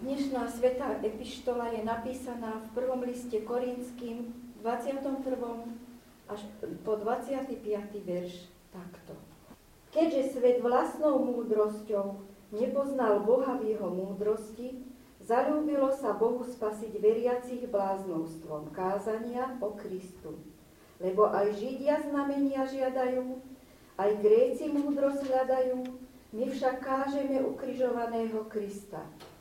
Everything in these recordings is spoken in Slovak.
Dnešná svätá epištola je napísaná v prvom liste Korinským 21. až po 25. verš takto. Keďže svet vlastnou múdrosťou nepoznal Boha v jeho múdrosti, zaľúbilo sa Bohu spasiť veriacich bláznostvom kázania o Kristu. Lebo aj Židia znamenia žiadajú, aj Gréci múdrosť hľadajú, my však kážeme ukrižovaného Krista.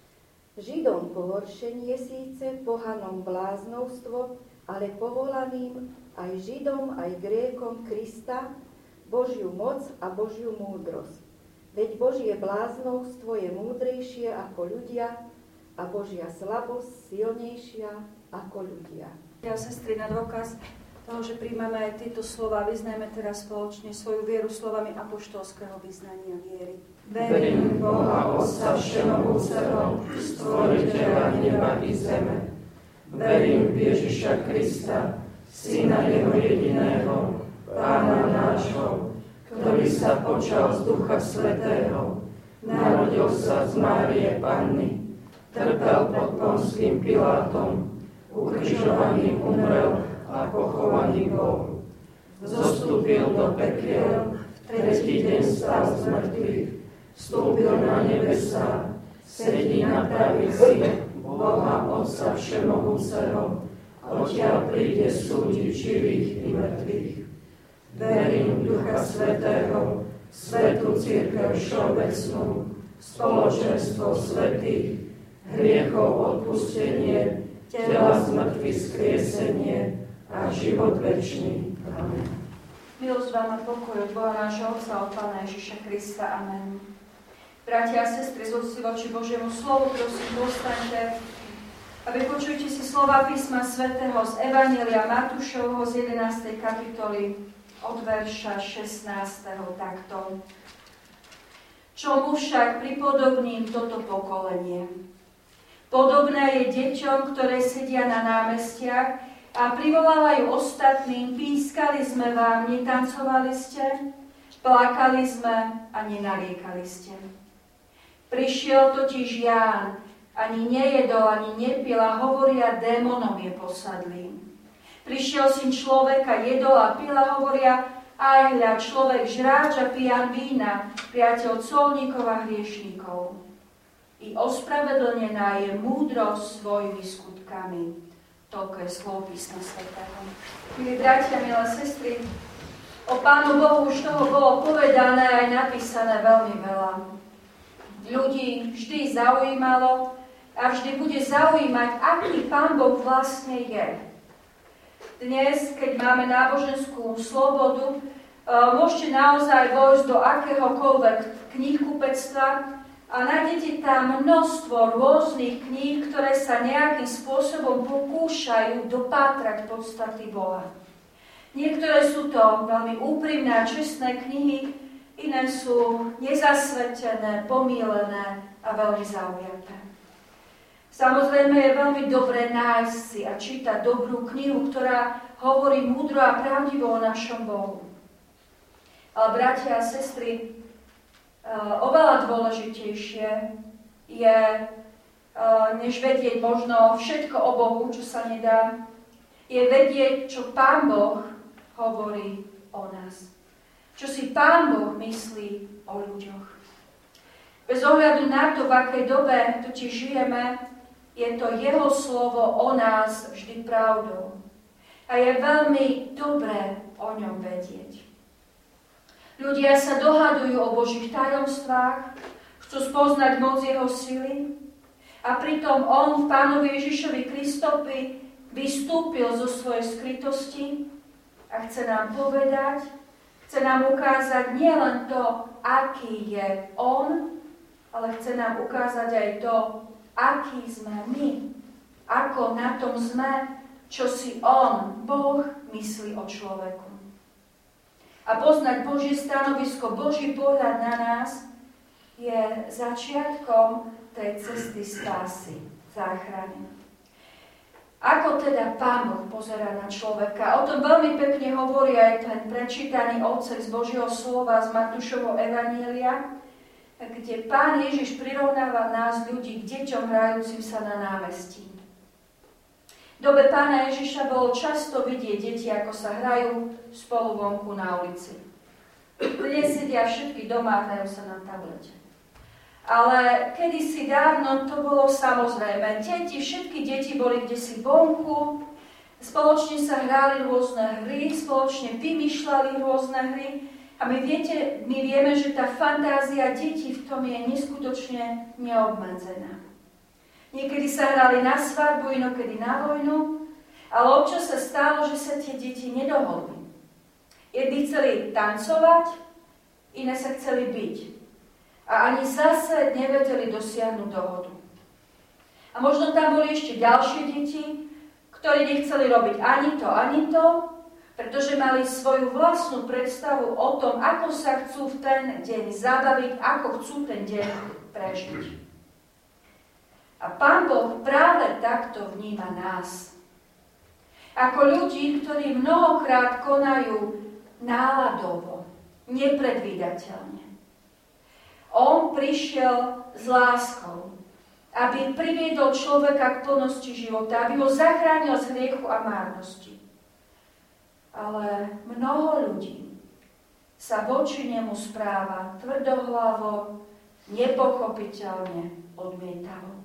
Židom pohoršenie síce, pohanom bláznovstvo, ale povolaným aj Židom, aj Grékom Krista, Božiu moc a Božiu múdrosť. Veď Božie bláznovstvo je múdrejšie ako ľudia a Božia slabosť silnejšia ako ľudia. Ja, sestry, na dôkaz toho, že príjmame aj tieto slova, vyznajme teraz spoločne svoju vieru slovami apoštolského vyznania viery. Verím Boha Otca Všemohúceho, Stvoriteľa neba i zeme. Verím v Ježiša Krista, Syna Jeho jediného, Pána nášho, ktorý sa počal z Ducha Svätého, narodil sa z Márie Panny, trpel pod Ponským Pilátom, ukrižovaný umrel a pochovaný bol. Zostúpil do pekiel, v tretí deň stal z mŕtvych, vstúpil na nebesá, sedí na pravici Boha Otca Všemohúceho, odtiaľ príde súdiť živých i mŕtvych. Verím v Ducha Svätého, svätú cirkev všeobecnú, spoločenstvo svätých, hriechov odpustenie, tela z mŕtvych skriesenie a život večný. Amen. Milosť vám a pokoj od Boha nášho Otca, od Pána Ježiša Krista. Amen. Bratia a sestry, z úcty voči Božiemu slovu, prosím, povstaňte a vypočujte si slova písma svätého z Evanjelia Matúšovho z 11. kapitoly od verša 16. takto. Čomu však pripodobním toto pokolenie? Podobné je deťom, ktoré sedia na námestiach a privolávajú ostatným, pískali sme vám, netancovali ste, plakali sme a nenariekali ste. Prišiel totiž Ján, ani nejedol, ani nepil a hovoria, démonom je posadlý. Prišiel syn človeka, jedol a pil a hovoria, aj hľa, človek žráč a pijan vína, priateľ colníkov a hriešníkov. I ospravedlnená je múdrosť svojimi skutkami. Toľko je slov písma svätého. Milí bratia, milé sestry, o Pánu Bohu už toho bolo povedané aj napísané veľmi veľa. Ľudí vždy zaujímalo a vždy bude zaujímať, aký Pán Boh vlastne je. Dnes, keď máme náboženskú slobodu, môžete naozaj vojsť do akéhokoľvek knihkupectva a nájdete tam množstvo rôznych kníh, ktoré sa nejakým spôsobom pokúšajú dopátrať podstaty Boha. Niektoré sú to veľmi úprimné a čestné knihy, iné sú nezasvetené, pomýlené a veľmi zaujaté. Samozrejme je veľmi dobré nájsť si a čítať dobrú knihu, ktorá hovorí múdro a pravdivo o našom Bohu. Ale bratia a sestry, oveľa dôležitejšie je, než vedieť možno všetko o Bohu, čo sa nedá, je vedieť, čo Pán Boh hovorí o nás. Čo si Pán Boh myslí o ľuďoch. Bez ohľadu na to, v akej dobe totiž žijeme, je to Jeho slovo o nás vždy pravdou. A je veľmi dobré o ňom vedieť. Ľudia sa dohadujú o Božích tajomstvách, chcú spoznať moc Jeho sily a pritom On v Pánovi Ježišovi Kristovi vystúpil zo svojej skrytosti a chce nám povedať, chce nám ukázať nielen to, aký je On, ale chce nám ukázať aj to, aký sme my, ako na tom sme, čo si On, Boh, myslí o človeku. A poznať Božie stanovisko, Boží pohľad na nás je začiatkom tej cesty spásy, záchrany. Ako teda Pán Boh pozerá na človeka? O tom veľmi pekne hovorí aj ten prečítaný odsek z Božieho slova z Matúšovho Evanjelia, kde Pán Ježiš prirovnáva nás ľudí k deťom hrajúcim sa na námestí. V dobe Pána Ježiša bolo často vidieť deti, ako sa hrajú spolu vonku na ulici. Dnes sedia všetky doma a hrajú sa na tablete. Ale kedysi dávno to bolo samozrejme. Všetky deti boli kdesi vonku, spoločne sa hrali rôzne hry, spoločne vymýšľali rôzne hry. A my vieme, že tá fantázia detí v tom je neskutočne neobmedzená. Niekedy sa hrali na svadbu, inokedy na vojnu, ale občas sa stalo, že sa tie deti nedohodli. Jedni chceli tancovať, iné sa chceli byť. A ani zase nevedeli dosiahnuť dohodu. A možno tam boli ešte ďalšie deti, ktorí nechceli robiť ani to, pretože mali svoju vlastnú predstavu o tom, ako sa chcú v ten deň zabaviť, ako chcú ten deň prežiť. A Pán Boh práve takto vníma nás. Ako ľudí, ktorí mnohokrát konajú náladovo, nepredvídateľne. On prišiel s láskou, aby priviedol človeka k plnosti života, aby ho zachránil z hriechu a márnosti. Ale mnoho ľudí sa voči nemu správa tvrdohlavo, nepochopiteľne, odmietavo.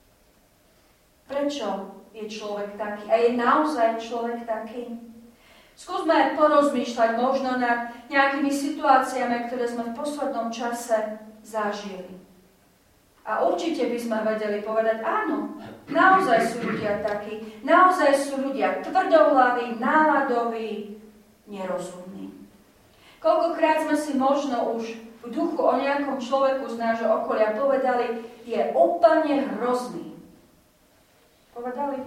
Prečo je človek taký? A je naozaj človek taký? Skúsme porozmýšľať možno nad nejakými situáciami, ktoré sme v poslednom čase zažili. A určite by sme vedeli povedať, áno, naozaj sú ľudia takí, naozaj sú ľudia tvrdohlaví, náladoví, nerozumní. Koľkokrát sme si možno už v duchu o nejakom človeku z nášho okolia povedali, je úplne hrozný. Povedali.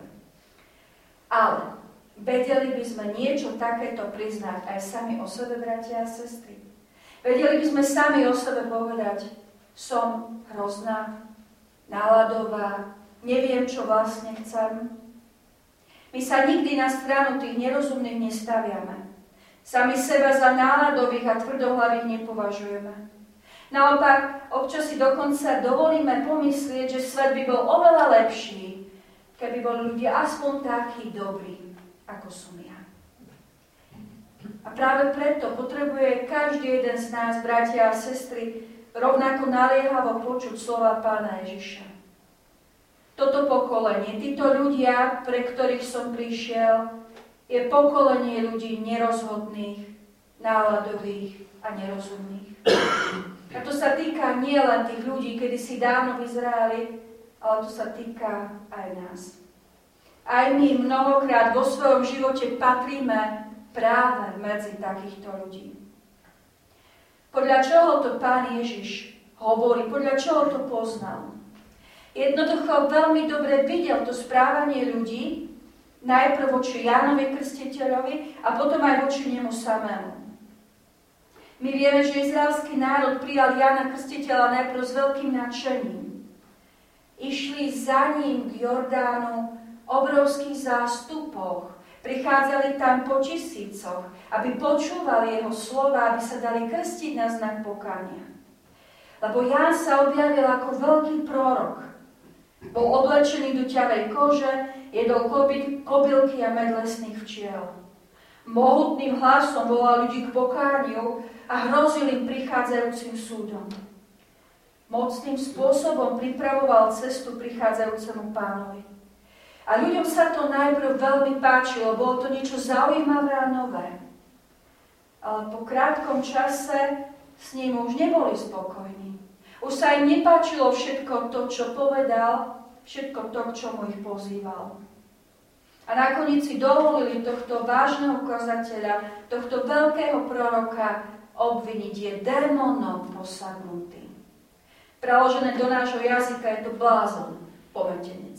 Ale vedeli by sme niečo takéto priznať aj sami o sebe, bratia a sestry. Vedeli by sme sami o sebe povedať, som hrozná, náladová, neviem, čo vlastne chcem. My sa nikdy na stranu tých nerozumných nestaviame. Sami seba za náladových a tvrdohlavých nepovažujeme. Naopak, občas si dokonca dovolíme pomyslieť, že svet by bol oveľa lepší, keby boli ľudia aspoň takí dobrí, ako som ja. A práve preto potrebuje každý jeden z nás, bratia a sestry, rovnako naliehavo počuť slova Pána Ježiša. Toto pokolenie, títo ľudia, pre ktorých som prišiel, je pokolenie ľudí nerozhodných, náladových a nerozumných. A to sa týka nielen tých ľudí, kedysi dávno v Izraeli, ale to sa týka aj nás. Aj my mnohokrát vo svojom živote patríme práve medzi takýchto ľudí. Podľa čoho to Pán Ježiš hovorí, podľa čoho to poznal? Jednoducho veľmi dobre videl to správanie ľudí, najprv voči Jánovi Krstiteľovi a potom aj voči nemu samému. My vieme, že izraelský národ prijal Jána Krstiteľa najprv s veľkým nadšením. Išli za ním k Jordánu obrovských zástupoch. Prichádzali tam po tisícoch, aby počúvali jeho slova, aby sa dali krstiť na znak pokánia. Lebo Ján sa objavil ako veľký prorok. Bol oblečený do ťavej kože, jedol kobylky a med lesných včiel. Mohutným hlasom volal ľudí k pokániu a hrozil im prichádzajúcim súdom. Mocným spôsobom pripravoval cestu prichádzajúcemu Pánovi. A ľuďom sa to najprv veľmi páčilo, bolo to niečo zaujímavé a nové. Ale po krátkom čase s ním už neboli spokojní. Už sa im nepáčilo všetko to, čo povedal, všetko to, k čomu ich pozýval. A nakoniec si dovolili tohto vážneho kazateľa, tohto veľkého proroka obviniť, je démonom posadnutý. Preložené do nášho jazyka je to blázon, pometenec.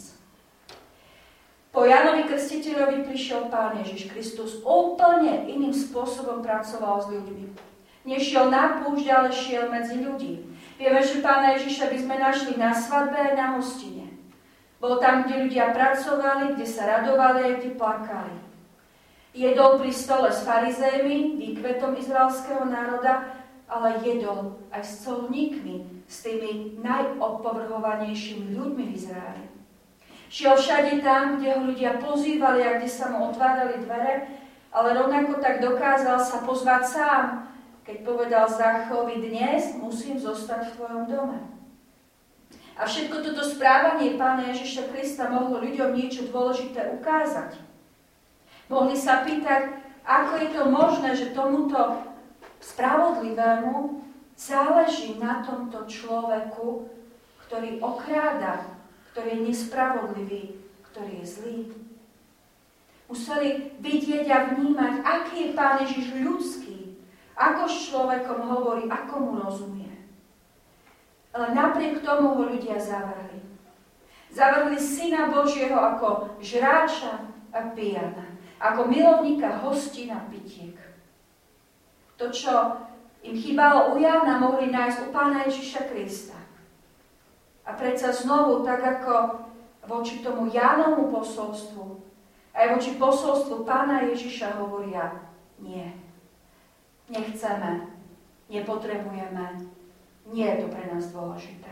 Po Jánovi Krstiteľovi prišiel Pán Ježiš Kristus. Úplne iným spôsobom pracoval s ľuďmi. Nešiel na púšť, ale šiel medzi ľudí. Vieme, že Pána Ježiša by sme našli na svadbe aj na hostine. Bol tam, kde ľudia pracovali, kde sa radovali a kde plakali. Jedol pri stole s farizejmi, výkvetom izraelského národa, ale jedol aj s colníkmi, s tými najopovrhovanejšími ľuďmi v Izraeli. Šiel všade tam, kde ho ľudia pozývali a kde sa mu otvárali dvere, ale rovnako tak dokázal sa pozvať sám, keď povedal Záchajovi: dnes musím zostať v tvojom dome. A všetko toto správanie Pána Ježiša Krista mohlo ľuďom niečo dôležité ukázať. Mohli sa pýtať, ako je to možné, že tomuto spravodlivému záleží na tomto človeku, ktorý okráda, ktorý je nespravodlivý, ktorý je zlý. Museli vidieť a vnímať, aký je Pán Ježiš ľudský, ako s človekom hovorí, ako mu rozumie. Ale napriek tomu ho ľudia zavrhli. Zavrhli Syna Božieho ako žráča a pijana, ako milovníka hostín a pitiek. To, čo im chýbalo u Jána, mohli nájsť u Pána Ježiša Krista. A predsa znovu, tak ako voči tomu Jánovmu posolstvu, aj voči posolstvu Pána Ježiša hovoria: nie. Nechceme, nepotrebujeme, nie je to pre nás dôležité.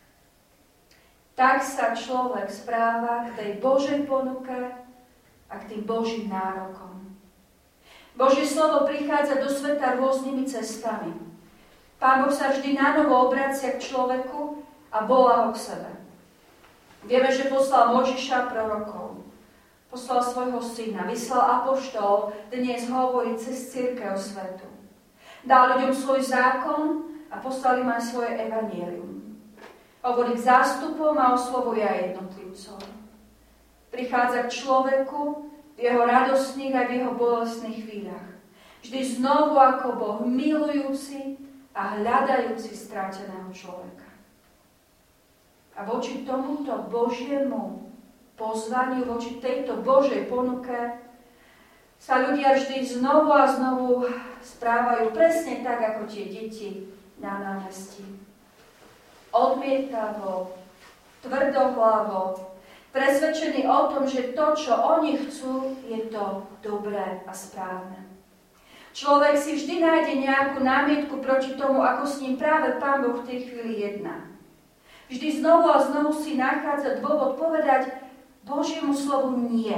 Tak sa človek správa k tej Božej ponuke a k tým Božím nárokom. Božie slovo prichádza do sveta rôznymi cestami. Pán Boh sa vždy nanovo obracia k človeku a volá ho k sebe. Vieme, že poslal Mojžiša prorokov, poslal svojho syna, vyslal apoštolov, dnes hovorí cez cirkev svetu. Dal ľuďom svoj zákon a poslal im aj svoje evanjelium. Hovorí k zástupom a oslovuje aj jednotlivcov. Prichádza k človeku v jeho radostných a v jeho bolestných chvíľach. Vždy znovu ako Boh milujúci a hľadajúci stráteného človeka. A voči tomuto Božiemu pozvaniu, voči tejto Božej ponuke sa ľudia vždy znovu a znovu správajú presne tak, ako tie deti na námestí. Odmietavo, tvrdohlavo, presvedčení o tom, že to, čo oni chcú, je to dobré a správne. Človek si vždy nájde nejakú námietku proti tomu, ako s ním práve Pán Boh v tej chvíli jedná. Vždy znovu a znovu si nachádza dôvod povedať Božiemu slovu nie.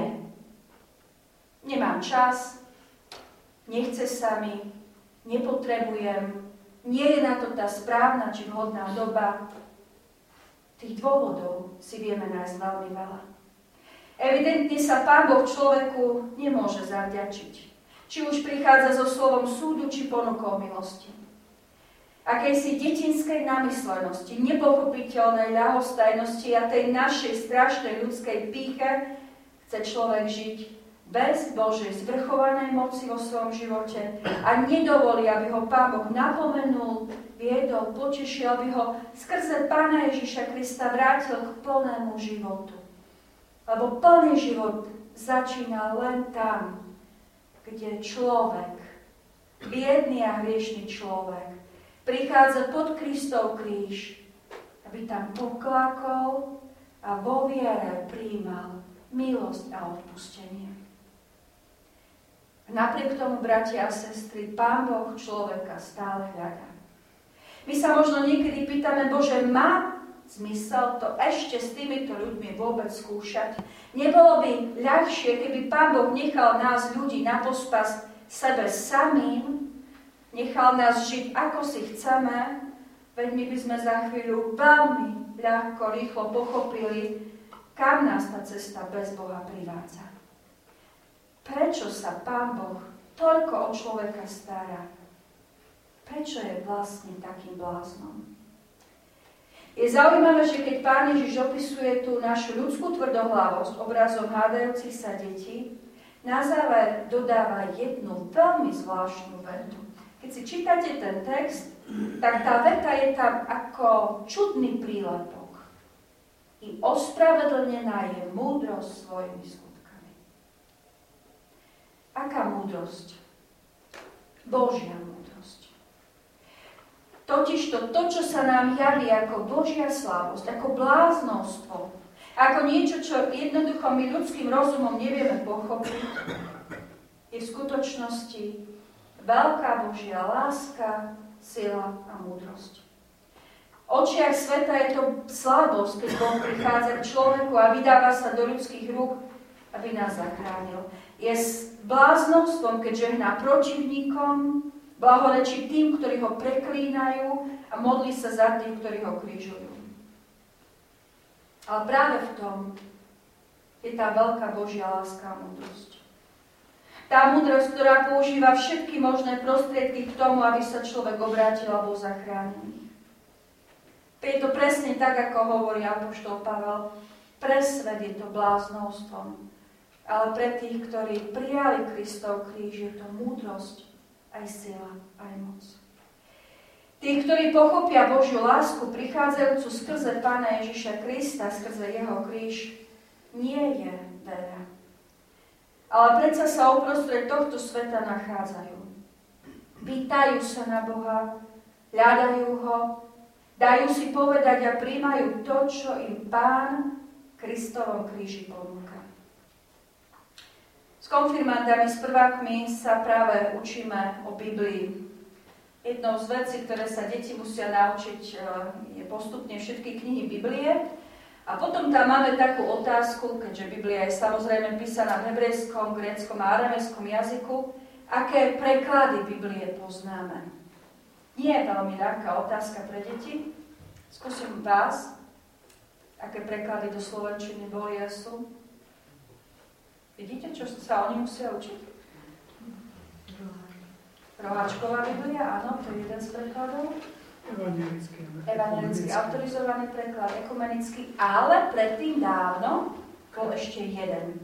Nemám čas, nechce sa mi, nepotrebujem, nie je na to tá správna či vhodná doba. Tých dôvodov si vieme nájsť veľmi veľa. Evidentne sa Pán Boh človeku nemôže zavďačiť. Či už prichádza so slovom súdu, či ponukou milosti. Akejsi detinskej namyslenosti, nepochopiteľnej ľahostajnosti a tej našej strašnej ľudskej pýche chce človek žiť bez Božej zvrchovanej moci vo svojom živote a nedovolí, aby ho Pán Boh napomenul, viedol, potešil, aby ho skrze Pána Ježiša Krista vrátil k plnému životu. Lebo plný život začína len tam, kde človek, biedný a hriešný človek, prichádza pod Kristov kríž, aby tam poklakol a vo viere prijímal milosť a odpustenie. Napriek tomu, bratia a sestry, Pán Boh človeka stále hľadá. My sa možno niekedy pýtame, Bože, má zmysel to ešte s týmito ľuďmi vôbec skúšať? Nebolo by ľahšie, keby Pán Boh nechal nás, ľudí, na pospas sebe samým, nechal nás žiť, ako si chceme, veď my by sme za chvíľu veľmi ľahko, rýchlo pochopili, kam nás tá cesta bez Boha privádza. Prečo sa Pán Boh toľko o človeka stará? Prečo je vlastne takým bláznom? Je zaujímavé, že keď Pán Ježiš opisuje tú našu ľudskú tvrdohlavosť obrazom hádajúcich sa detí, na záver dodáva jednu veľmi zvláštnu vetu. Keď si čítate ten text, tak tá veta je tam ako čudný prílepok. I ospravedlnená je múdrosť svojimi skutkami. Aká múdrosť? Božia múdrosť. Totižto to, čo sa nám javí ako Božia slávosť, ako bláznostvo, ako niečo, čo jednoducho my ľudským rozumom nevieme pochopiť, je v skutočnosti veľká Božia láska, sila a múdrosť. V očiach sveta je to slabosť, keď Boh prichádza k človeku a vydáva sa do ľudských rúk, aby nás zachránil. Je bláznovstvom, keď žehná protivníkom, blahorečí tým, ktorí ho preklínajú a modlí sa za tých, ktorí ho krížujú. Ale práve v tom je tá veľká Božia láska a múdrosť. Tá múdrosť, ktorá používa všetky možné prostriedky k tomu, aby sa človek obrátil a bol zachránený. Je to presne tak, ako hovorí apoštol Pavel. Pre svet je to bláznovstvom, ale pre tých, ktorí prijali Kristov kríž, je to múdrosť, aj sila, aj moc. Tí, ktorí pochopia Božiu lásku, prichádzajúcu skrze Pána Ježiša Krista, skrze jeho kríž, nie je vera. Ale predsa sa uprostred tohto sveta nachádzajú. Pýtajú sa na Boha, hľadajú ho, dajú si povedať a príjmajú to, čo im Pán Kristovom kríži ponúka. S konfirmandami, s prvákmi sa práve učíme o Biblii. Jednou z vecí, ktoré sa deti musia naučiť, je postupne všetky knihy Biblie. A potom tam máme takú otázku, keďže Biblia je samozrejme písaná v hebrejskom, gréckom a aramejskom jazyku, aké preklady Biblie poznáme. Nie je veľmi ľahká otázka pre deti. Skúsim vás, aké preklady do slovenčiny boli a sú. Vidíte, čo sa oni musia učiť? Roháčková Biblia, áno, to je jeden z prekladov. Evangelický, autorizovaný preklad, ekumenický, ale predtým dávno bol ešte jeden.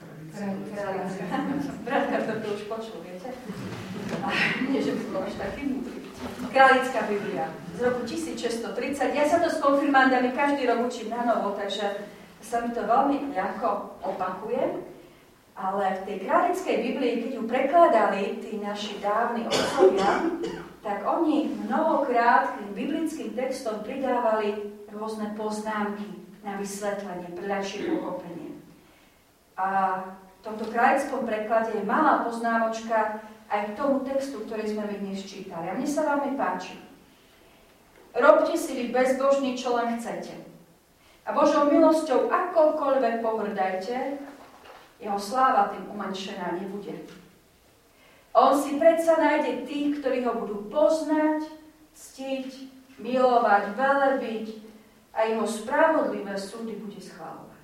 Bratka to už počul, viete? Nie, že by bol až taký múdry. Králická Biblia z roku 1630. Ja sa to s konfirmandami každý rok učím na novo, takže sa mi to veľmi ľahko opakuje. Ale v tej králickej Biblii, keď ju prekladali tí naši dávni otcovia, tak oni mnohokrát k biblickým textom pridávali rôzne poznámky na vysvetlenie, pre ľahšie pochopenie. A v tomto králickom preklade je malá poznámočka aj k tomu textu, ktorý sme my dnes čítali. A mne sa veľmi páči. Robte si vy bezbožní, čo len chcete. A Božou milosťou akokoľvek pohrdajte, jeho sláva tým umenšená nebude. On si predsa nájde tých, ktorí ho budú poznať, ctiť, milovať, velebiť a jeho spravodlivé súdy bude schvaľovať.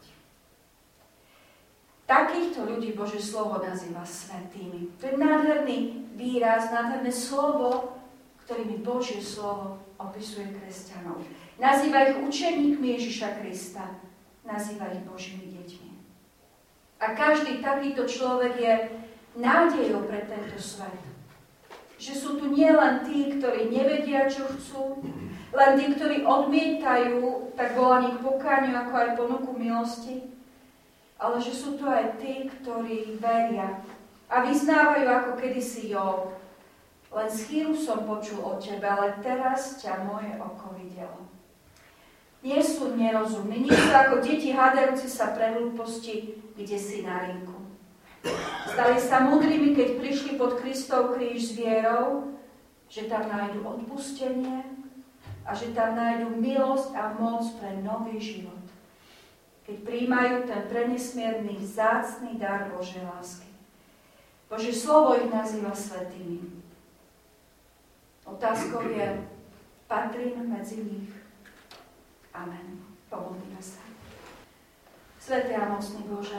Takýchto ľudí Božie slovo nazýva svätými. To je nádherný výraz, nádherné slovo, ktorými Božie slovo opisuje kresťanov. Nazýva ich učeníkmi Ježiša Krista. Nazýva ich Božími deťmi. A každý takýto človek je nádejou pre tento svet. Že sú tu nielen tí, ktorí nevedia, čo chcú, len tí, ktorí odmietajú tak volanie k pokániu, ako aj ponuku milosti, ale že sú tu aj tí, ktorí veria a vyznávajú, ako kedysi Job. Len z chvíľu som počul o tebe, ale teraz ťa moje oko videlo. Nie sú nerozumní, nie sú ako deti hádajúci sa pre hlúposti, kde si na rinku. Stali sa múdrymi, keď prišli pod Kristov kríž s vierou, že tam nájdu odpustenie a že tam nájdu milosť a moc pre nový život. Keď prijímajú ten prenesmierny, vzácny dar Božej lásky. Božie slovo ich nazýva svätými. Otázkou je, patrím medzi nich. Amen. Pomodlíme sa. Svätý a mocný Bože,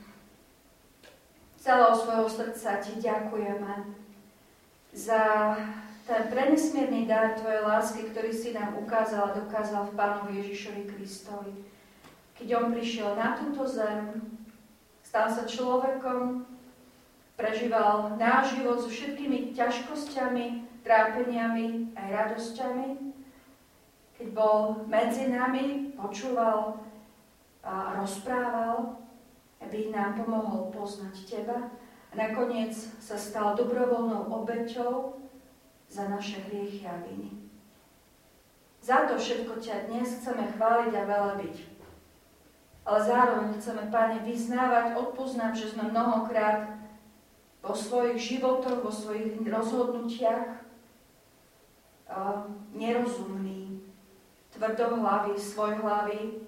celého svojho srdca Ti ďakujeme za ten prenesmierny dar Tvojej lásky, ktorý si nám ukázal a dokázal v Pánovi Ježišovi Kristovi. Keď On prišiel na túto zem, stal sa človekom, prežíval náš život so všetkými ťažkosťami, trápeniami aj radosťami. Keď bol medzi nami, počúval a rozprával, aby nám pomohol poznať Teba a nakoniec sa stal dobrovoľnou obeťou za naše hriechy a viny. Za to všetko ťa dnes chceme chváliť a velebiť. Ale zároveň chceme, Pane, vyznávať, odpoznám, že sme mnohokrát vo svojich životoch, vo svojich rozhodnutiach nerozumní, tvrdohlaví, svojhlaví.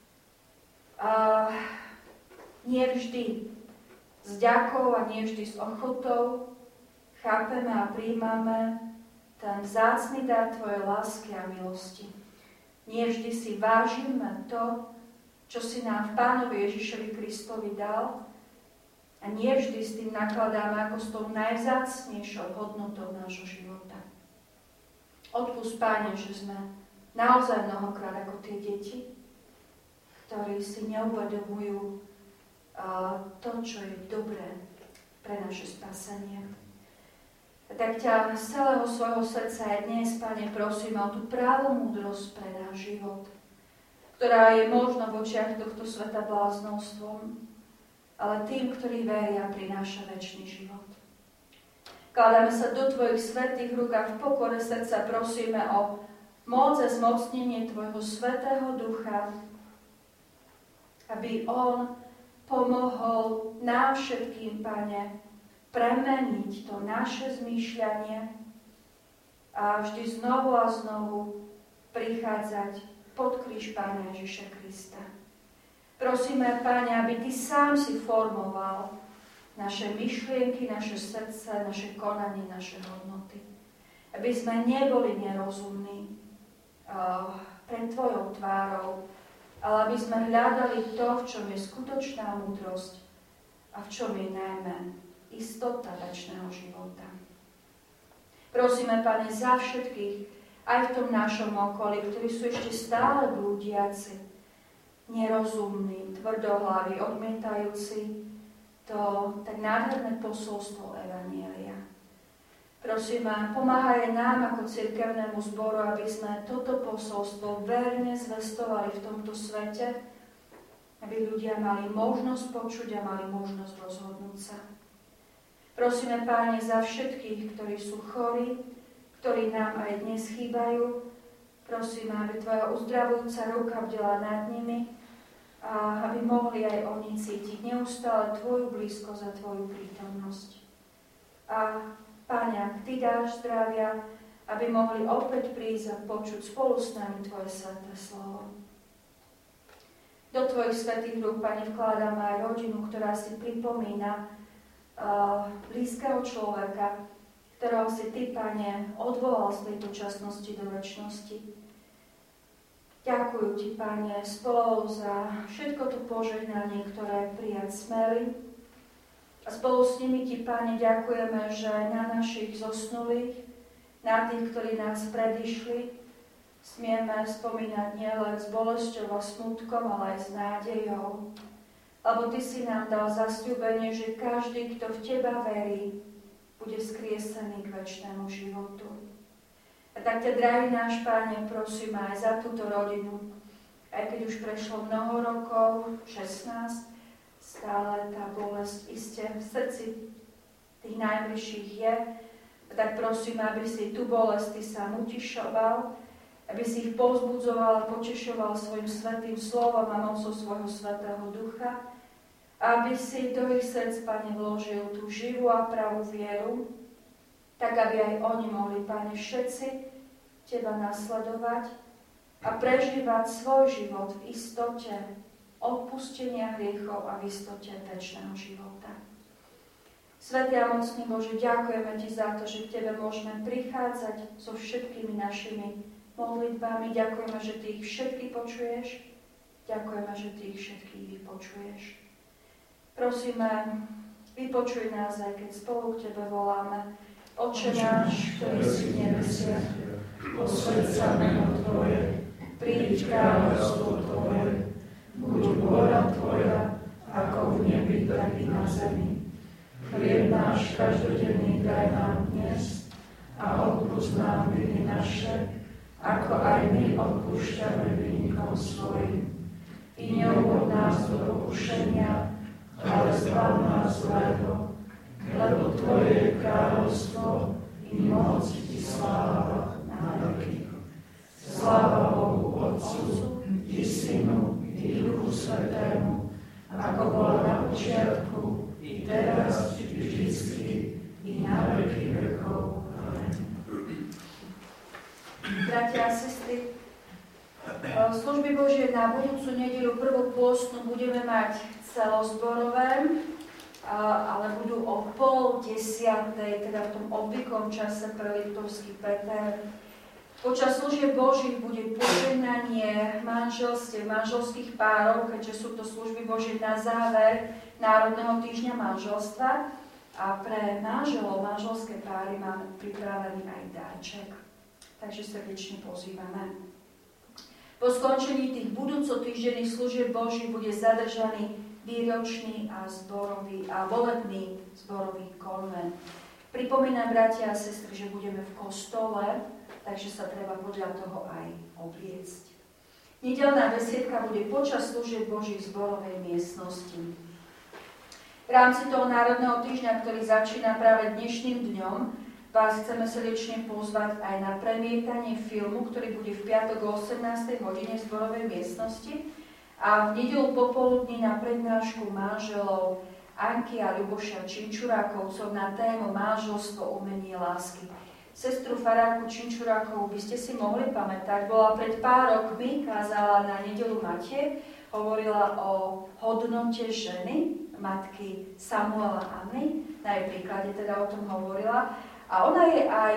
Nie vždy s ďakou a nie vždy s ochotou chápeme a príjmame ten vzácny dar Tvojej lásky a milosti. Nie vždy si vážime to, čo si nám v Pánovi Ježišovi Kristovi dal, a nie vždy s tým nakladáme ako s tou najvzácnejšou hodnotou nášho života. Odpusť, Páne, že sme naozaj mnohokrát ako tie deti, ktorí si neuvedomujú to, čo je dobré pre naše spasenie. A tak ťa z celého svojho srdca aj dnes, Pane, prosím o tú právu múdrosť pre náš život, ktorá je možno v očiach tohto sveta bláznostvom, ale tým, ktorí veria, prináša večný život. Kladáme sa do Tvojich svätých rúk a v pokore srdca prosíme o moc a zmocnenie Tvojho svätého Ducha, aby On pomohol nám všetkým, Pane, premeniť to naše zmýšľanie a vždy znovu a znovu prichádzať pod kríž Pána Ježiša Krista. Prosíme, Pane, aby Ty sám si formoval naše myšlienky, naše srdce, naše konanie, naše hodnoty. Aby sme neboli nerozumní pred Tvojou tvárou, ale aby sme hľadali to, v čom je skutočná múdrosť a v čom je najmä istota večného života. Prosíme, Pane, za všetkých, aj v tom našom okolí, ktorí sú ešte stále blúdiaci, nerozumní, tvrdohlaví, odmietajúci to tak nádherné posolstvo Evanjelia. Prosíme, pomáhaj nám ako cirkevnému zboru, aby sme toto posolstvo verne zvestovali v tomto svete, aby ľudia mali možnosť počuť a mali možnosť rozhodnúť sa. Prosíme, Páne, za všetkých, ktorí sú chorí, ktorí nám aj dnes chýbajú. Prosíme, aby Tvoja uzdravujúca ruka bdela nad nimi a aby mohli aj oni cítiť neustále Tvoju blízkosť a Tvoju prítomnosť. A Páne, ak Ty dáš zdravia, aby mohli opäť prísť a počuť spolu s nami Tvoje sväté slovo. Do Tvojich svätých rúk, Pane, vkladáme aj rodinu, ktorá si pripomína blízkeho človeka, ktorého si Ty, Pane, odvolal z tejto časnosti do večnosti. Ďakujú Ti, Pane, spolu za všetko to požehnanie, ktoré prijať smeli. A spolu s nimi Ti, Pane, ďakujeme, že na našich zosnulých, na tých, ktorí nás predišli, smieme spomínať nielen s bolesťou a smutkom, ale aj s nádejou. Lebo Ty si nám dal zasľúbenie, že každý, kto v Teba verí, bude skriesený k večnému životu. A tak ťa, drahý náš Páne, prosím aj za túto rodinu, aj keď už prešlo mnoho rokov, 16, stále tá bolesť iste v srdci tých najbližších je. A tak prosím, aby si tú bolesť Ty sám utišoval, aby si ich povzbudzoval a potešoval svojim svätým slovom a mocou svojho svätého Ducha, aby si do ich srdc, Pane, vložil tú živú a pravú vieru, tak aby aj oni mohli, Pane, všetci Teba nasledovať a prežívať svoj život v istote odpustenia hriechov a v istote večného života. Svätý a mocný Bože, ďakujeme Ti za to, že k Tebe môžeme prichádzať so všetkými našimi modlitbami. Ďakujeme, že Ty ich všetky počuješ. Ďakujeme, že Ty ich všetkých vypočuješ. Prosíme, vypočuj nás, aj keď spolu k Tebe voláme. Oče náš, ktorý si v nebesiach, posväť sa meno Tvoje, príď kráľovstvo Tvoje, buď vôľa Tvoja, ako v nebi, tak i na zemi. Chlieb náš každodenný daj nám dnes a odpusť nám viny naše, ako aj my odpúšťame vinníkom svojim. I neuvod nás do pokušenia, ale zbav nás zlého, lebo Tvoje je kráľovstvo i moc i sláva na veky. Sláva Bohu Otcu i Synu i Duchu Svätému, ako bolo na počiatku, i teraz, i vždycky, i na veky vekov. Amen. a sestry, služby Božie na budúcu nedeľu prvú pôstnu budeme mať celozborové, ale budú o 9:30, teda v tom obvyklom čase pre Liptovský Peter. Počas služieb Božích bude požehnanie manželstiev, manželských párov, keďže sú to služby Božie na záver Národného týždňa manželstva. A pre manželov, manželské páry máme pripravený aj darček. Takže srdečne pozývame. Po skončení tých budúcotýždenných služieb Boží bude zadržaný výročný a volebný zborový konvent. Pripomínam, bratia a sestry, že budeme v kostole, takže sa treba podľa toho aj obliecť. Nedeľná besiedka bude počas služieb Božích v zborovej miestnosti. V rámci toho Národného týždňa, ktorý začína práve dnešným dňom, vás chceme srdečne pozvať aj na premietanie filmu, ktorý bude v piatok o 18. hodine v zborovej miestnosti a v nedeľu popoludní na prednášku manželov Anky a Ľuboša Činčurákovcov na tému Manželstvo, umenie lásky. Sestru farárku Činčurákovú by ste si mohli pamätať, bola pred pár rokmi, kázala na nedeľu Matiek, hovorila o hodnote ženy, matky Samuela a Anny, na jej príklade teda o tom hovorila. A ona je aj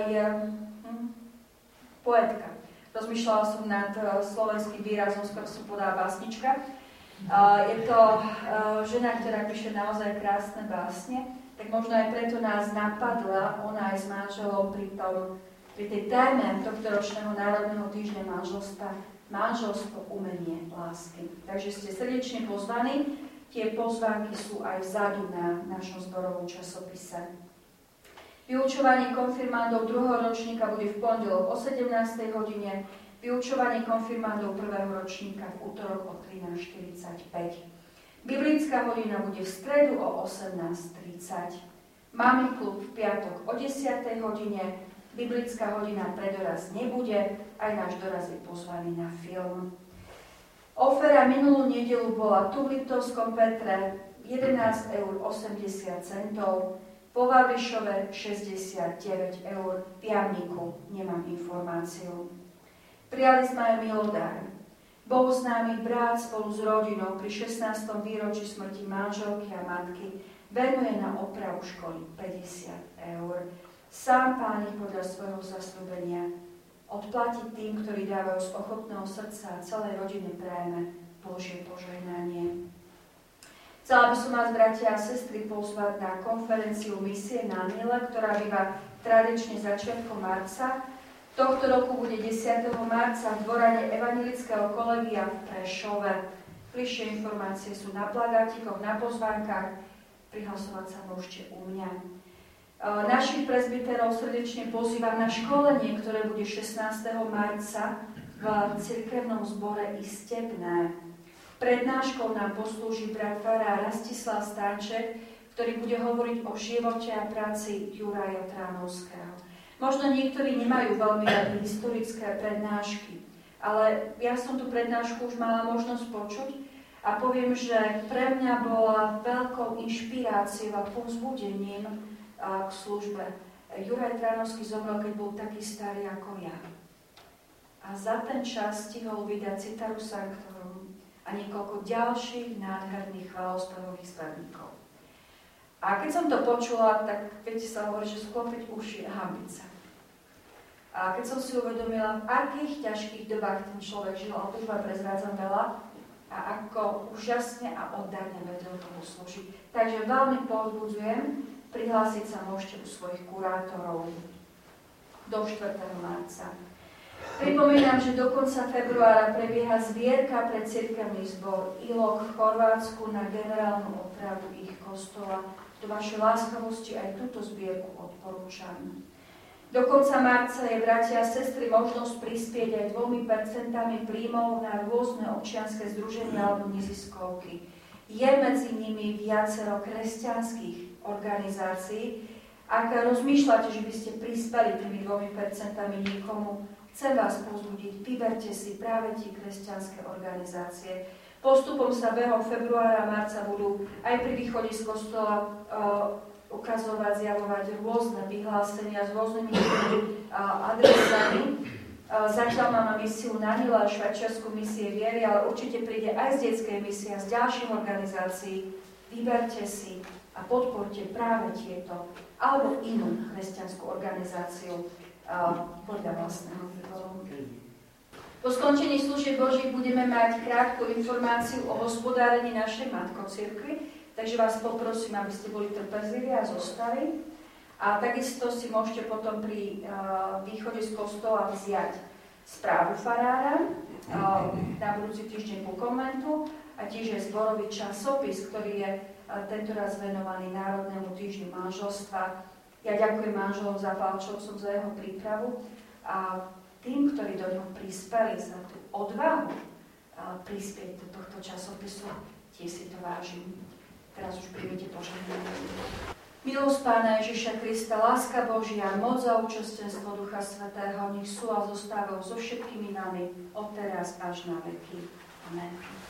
poetka. Rozmýšľala som nad slovenským výrazom, skoro som povedala básnička. Je to žena, ktorá píše naozaj krásne básne, tak možno aj preto nás napadla ona aj s manželom pri tej téme tohto ročného Národného týždňa manželstva, manželstvo, umenie lásky. Takže ste srdečne pozvaní. Tie pozvánky sú aj vzadu na našom zborovom časopise. Vyučovanie konfirmandov druhého ročníka bude v pondelok o 17. hodine, vyučovanie konfirmandov prvého ročníka v útorok o 13:45. Biblická hodina bude v stredu o 18:30. Máme klub v piatok o 10. hodine, biblická hodina pre doraz nebude, aj náš doraz je pozvaný na film. Ofera minulú nedeľu bola tu v Liptovskom Petre 11,80 €, po Vavrišove 69 €, v Jamníku nemám informáciu. Prijali sme aj milodár. Bol známy brat spolu s rodinou pri 16. výročí smrti manželky a matky venuje na opravu školy 50 €. Sám Pán ich podľa svojho zasľúbenia odplatiť tým, ktorí dávajú z ochotného srdca a celej rodine prajeme Božie požehnanie. Chcela by som vás, bratia a sestry, pozvať na konferenciu Misie na Nile, ktorá býva tradične začiatkom marca. Tohto roku bude 10. marca v dvorane Evanjelického kolegia v Prešove. Bližšie informácie sú na plagátikoch, na pozvánkach. Prihlasovať sa môžete u mňa. Našich presbyterov srdečne pozývam na školenie, ktoré bude 16. marca v cirkevnom zbore Istebné. Prednáškou nám poslúži brat farár Rastislav Stanček, ktorý bude hovoriť o živote a práci Juraja Tránovského. Možno niektorí nemajú veľmi radi historické prednášky, ale ja som tú prednášku už mala možnosť počuť a poviem, že pre mňa bola veľkou inšpiráciou a povzbudením k službe. Juraj Tránovský zomrel, keď bol taký starý ako ja. A za ten čas stihol vydať Citaru Sanctorum a niekoľko ďalších nádherných chválospevových zberníkov. A keď som to počula, tak viete sa hovorí, že sklopiť uši a hambiť sa. A keď som si uvedomila, v akých ťažkých dobách ten človek žil, a už vám prezrádzam veľa, a ako úžasne a oddane vedel tomu slúžiť. Takže veľmi povzbudzujem, prihlásiť sa môžete u svojich kurátorov do 4. marca. Pripomínam, že do konca februára prebieha zbierka pre cirkevný zbor ILOK v Chorvátsku na generálnu opravu ich kostola. Do vašej láskavosti aj túto zbierku odporúčam. Do konca marca je, bratia a sestry, možnosť prispieť aj 2% príjmov na rôzne občianske združenia alebo neziskovky. Je medzi nimi viacero kresťanských organizácií. Ak rozmýšľate, že by ste prispeli tými 2% niekomu, chcem vás povzbudiť, vyberte si práve tie kresťanské organizácie. Postupom sa behom februára a marca budú aj pri východe z kostola ukazovať, zjavovať rôzne vyhlásenia s rôznymi adresami. Zatiaľ máme misiu Nanila a švajčiarsku misie viery, ale určite príde aj z detskej misie a z ďalších organizácií. Vyberte si a podporte práve tieto alebo inú kresťanskú organizáciu podľa vlastného výboru. Po skončení služieb Božích budeme mať krátku informáciu o hospodárení našej matkocirkvi, takže vás poprosím, aby ste boli trpezliví a zostali. A takisto si môžete potom pri východe z kostola vziať správu farára na budúci týždeň ku komentu a tiež je zborový časopis, ktorý je tentoraz venovaný Národnému týždňu manželstva. Ja ďakujem manželom Zapálčovcom za jeho prípravu a tým, ktorí do ňoho prispeli za tú odvahu prispieť do tohto časopisu, tiež si to vážim. Teraz už príjmite požehnanie. Milosť Pána Ježiša Krista, láska Božia, moc a účastenstvo Ducha Svätého, nech sú a zostávajú so všetkými nami, od teraz až na veky. Amen.